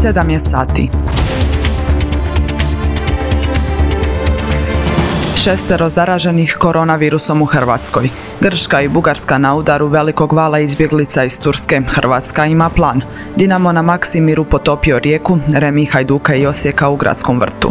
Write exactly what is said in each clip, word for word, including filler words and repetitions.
sedam je sati. Šestero zaraženih koronavirusom u Hrvatskoj. Grčka i Bugarska na udaru velikog vala izbjeglica iz Turske. Hrvatska ima plan. Dinamo na Maksimiru potopio Rijeku, Remi Hajduka i Osijeka u Gradskom vrtu.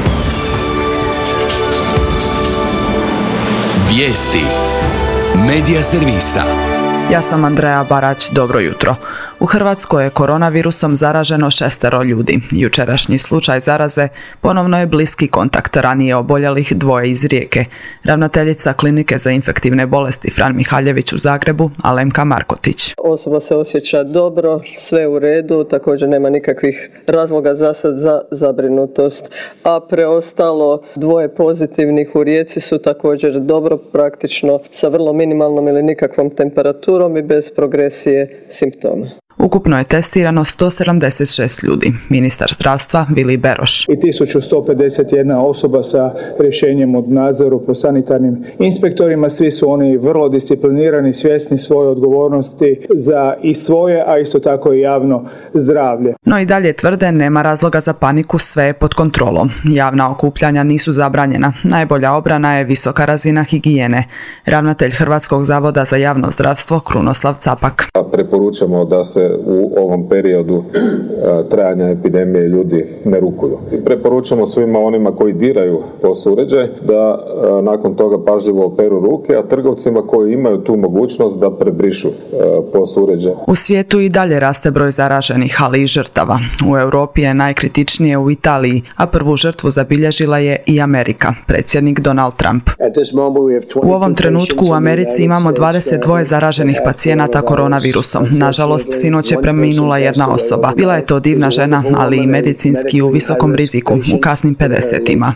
Vijesti Medija servisa. Ja sam Andreja Barać, dobro jutro. U Hrvatskoj je koronavirusom zaraženo šestero ljudi. Jučerašnji slučaj zaraze ponovno je bliski kontakt ranije oboljelih dvoje iz Rijeke. Ravnateljica Klinike za infektivne bolesti Fran Mihaljević u Zagrebu, Alemka Markotić. Osoba se osjeća dobro, sve u redu, također nema nikakvih razloga za sad za zabrinutost, a preostalo dvoje pozitivnih u Rijeci su također dobro, praktično sa vrlo minimalnom ili nikakvom temperaturom i bez progresije simptoma. Ukupno je testirano sto sedamdeset šest ljudi. Ministar zdravstva Vili Beroš. I tisuću sto pedeset jedna osoba sa rješenjem od nadzoru po sanitarnim inspektorima. Svi su oni vrlo disciplinirani, svjesni svoje odgovornosti za i svoje, a isto tako i javno zdravlje. No i dalje tvrde nema razloga za paniku, sve je pod kontrolom. Javna okupljanja nisu zabranjena. Najbolja obrana je visoka razina higijene. Ravnatelj Hrvatskog zavoda za javno zdravstvo Krunoslav Capak. Preporučamo da se u ovom periodu trajanja epidemije ljudi ne rukuju. Preporučamo svima onima koji diraju P O S uređaj da nakon toga pažljivo operu ruke, a trgovcima koji imaju tu mogućnost da prebrišu P O S uređaj. U svijetu i dalje raste broj zaraženih, ali i žrtava. U Europi je najkritičnije u Italiji, a prvu žrtvu zabilježila je i Amerika, predsjednik Donald Trump. U ovom trenutku u Americi imamo dvadeset dva zaraženih pacijenata koronavirusom. Nažalost, sinoć je preminula jedna osoba. Bila je to divna žena, ali i medicinski u visokom riziku, u kasnim pedesetima.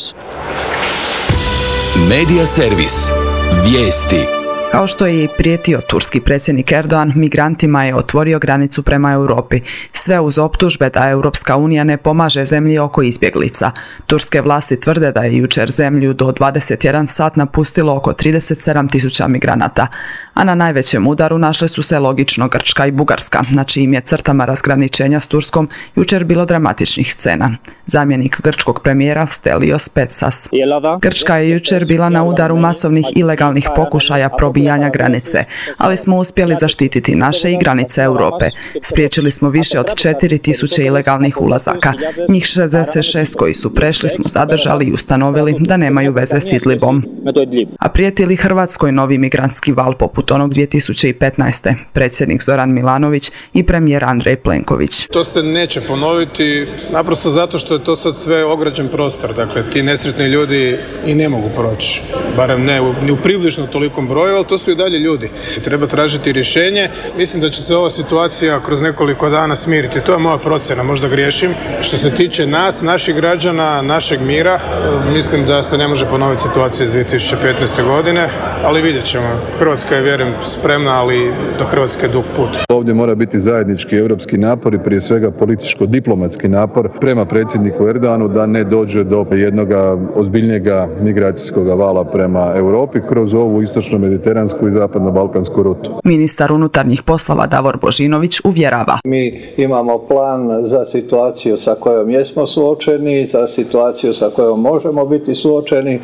Medija servis. Vijesti. Kao što je i prijetio turski predsjednik Erdogan, migrantima je otvorio granicu prema Europi. Sve uz optužbe da Europska unija ne pomaže zemlji oko izbjeglica. Turske vlasti tvrde da je jučer zemlju do dvadeset jedan sat napustilo oko trideset sedam tisuća migranata. A na najvećem udaru našle su se logično Grčka i Bugarska, na čijim je crtama razgraničenja s Turskom jučer bilo dramatičnih scena. Zamjenik grčkog premijera Stelios Petsas. Grčka je jučer bila na udaru masovnih ilegalnih pokušaja probijanja granice, ali smo uspjeli zaštititi naše i granice Europe. Spriječili smo više od četiri tisuće ilegalnih ulazaka. Njih šezdeset šest koji su prešli smo zadržali i ustanovili da nemaju veze s Idlibom. A prijeti li Hrvatskoj novi migrantski val poput onog dvije tisuće petnaeste. Predsjednik Zoran Milanović i premijer Andrej Plenković. To se neće ponoviti, naprosto zato što je to sad sve ograđen prostor. Dakle, ti nesretni ljudi i ne mogu proći. Barem ne u, ni u približno tolikom broju, ali to su i dalje ljudi. Treba tražiti rješenje. Mislim da će se ova situacija kroz nekoliko dana smiriti. To je moja procjena, možda griješim. Što se tiče nas, naših građana, našeg mira, mislim da se ne može ponoviti situacija iz dvije tisuće petnaeste. godine, ali vidjet ćemo. Hrvatska je, vjerujem, spremna, ali do Hrvatske dug put. Ovdje mora biti zajednički europski napor i prije svega političko-diplomatski napor prema predsjedniku Erdoganu da ne dođe do jednoga ozbiljnijega migracijskog vala prema Europi kroz ovu istočno-mediteransku i zapadno-balkansku rutu. Ministar unutarnjih poslova Davor Božinović uvjerava. Mi imamo plan za situaciju sa kojom jesmo suočeni, za situaciju sa kojom možemo biti suočeni.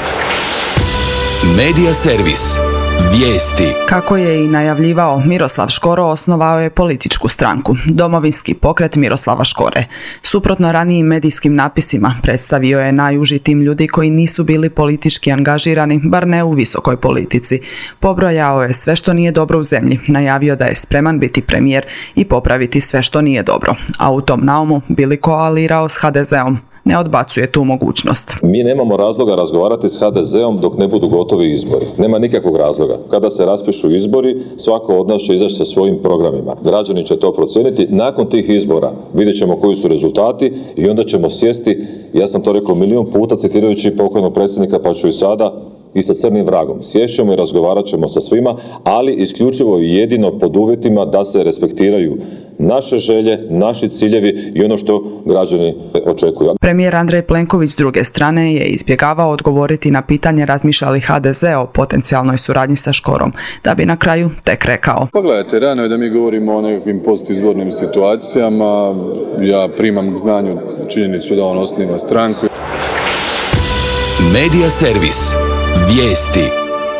Medija servis. Vijesti. Kako je i najavljivao, Miroslav Škoro osnovao je političku stranku, Domovinski pokret Miroslava Škore. Suprotno ranijim medijskim napisima, predstavio je najuži tim ljudi koji nisu bili politički angažirani, bar ne u visokoj politici. Pobrojao je sve što nije dobro u zemlji, najavio da je spreman biti premijer i popraviti sve što nije dobro. A u tom naumu bili koalirao s ha de zeom. Ne odbacuje tu mogućnost. Mi nemamo razloga razgovarati s ha de zeom dok ne budu gotovi izbori. Nema nikakvog razloga. Kada se raspišu izbori, svako od nas će izaći sa svojim programima. Građani će to procijeniti. Nakon tih izbora vidjet ćemo koji su rezultati i onda ćemo sjesti, ja sam to rekao milion puta citirajući pokojnog predsjednika, pa ću i sada, i sa crnim vragom. Sješćemo i razgovarat ćemo sa svima, ali isključivo i jedino pod uvjetima da se respektiraju naše želje, naši ciljevi i ono što građani očekuju. Premijer Andrej Plenković s druge strane je izbjegavao odgovoriti na pitanje razmišlja li ha de ze o potencijalnoj suradnji sa Škorom, da bi na kraju tek rekao. Pogledajte, rano je da mi govorimo o nekakvim postizbornim situacijama. Ja primam k znanju činjenicu da on osniva stranku. Medija servis. Vijesti.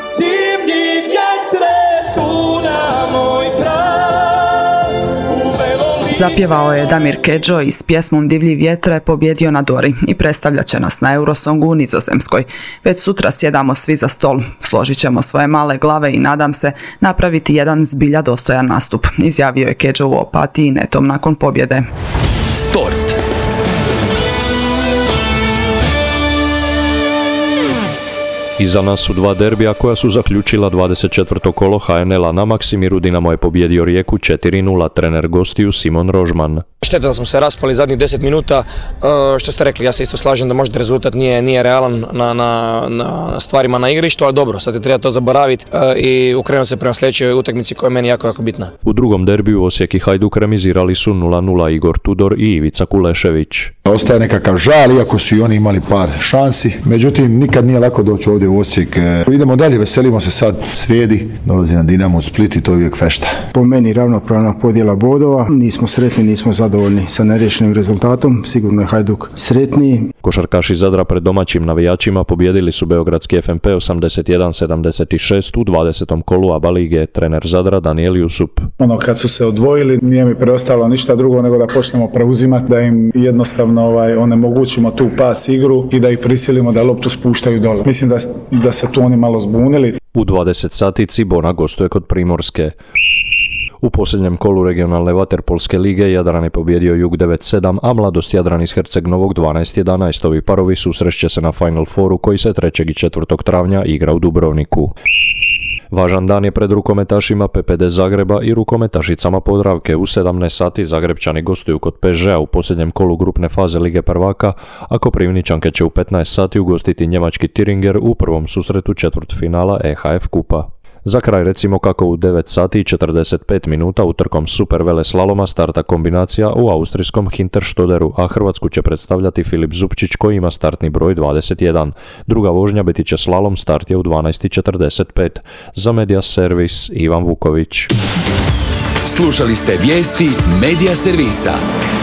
Zapjevao je Damir Kedžo i s pjesmom Divlji vjetre pobjedio na Dori i predstavljat će nas na Eurosongu u Nizozemskoj. Već sutra sjedamo svi za stol, složit ćemo svoje male glave i nadam se napraviti jedan zbilja dostojan nastup, izjavio je Kedžo u Opatiji netom nakon pobjede. Sport. Iza nas su dva derbija koja su zaključila dvadeset četvrto kolo ha en el-a na Maksimiru. Dinamo je pobjedio Rijeku četiri nula, trener gostiju Simon Rožman. Šteta da smo se raspali zadnjih deset minuta, što ste rekli, ja se isto slažem da možda rezultat nije, nije realan na, na, na stvarima na igrištu, ali dobro, sad je treba to zaboraviti i ukrenuti se prema sljedećoj utakmici koja je meni jako, jako bitna. U drugom derbiju Osijek i Hajduk remizirali su nula nula, Igor Tudor i Ivica Kulešević. Ostaje nekakav žal, iako su i oni imali par šansi, međutim nikad nije lako doći ovdje u Osijek. Idemo dalje, veselimo se sad srijedi, dolazi na Dinamo u Split i to je uvijek fešta. Po meni ravnopravna podjela bodova, nismo sretni, nismo zadovoljni sa neriješenim rezultatom, sigurno je Hajduk sretniji. Košarkaši Zadra pred domaćim navijačima pobjedili su beogradski ef em pe osamdeset jedan sedamdeset šest u dvadesetom kolu ABA lige. Trener Zadra Daniel Jusup. Ono kad su se odvojili nije mi preostalo ništa drugo nego da počnemo preuzimati, da im jednostavno ovaj, onemogućimo tu pas igru i da ih prisilimo da loptu spuštaju dole. Mislim da, da se tu oni malo zbunili. U dvadeset sati Cibona gostuje kod Primorske. U posljednjem kolu regionalne vaterpolske lige Jadran je pobjedio Jug devet sedam, a Mladost Jadran iz Herceg Novog dvanaest jedanaest. Ovi parovi susreće se na Final Fouru koji se trećeg i četvrtog travnja igra u Dubrovniku. Važan dan je pred rukometašima pe pe de Zagreba i rukometašicama Podravke. U sedamnaest sati Zagrebčani gostuju kod pe es žea u posljednjem kolu grupne faze Lige prvaka, a Koprivničanke će u petnaest sati ugostiti njemački Thüringer u prvom susretu četvrtfinala e ha ef kupa. Za kraj recimo kako u devet sati i četrdeset pet minuta utrkom super veleslaloma starta kombinacija u austrijskom Hinterstoderu, a Hrvatsku će predstavljati Filip Zupčić koji ima startni broj dvadeset jedan. Druga vožnja biti će slalom, start je u dvanaest i četrdeset pet. Za Medija servis Ivan Vuković. Slušali ste vijesti Medija servisa.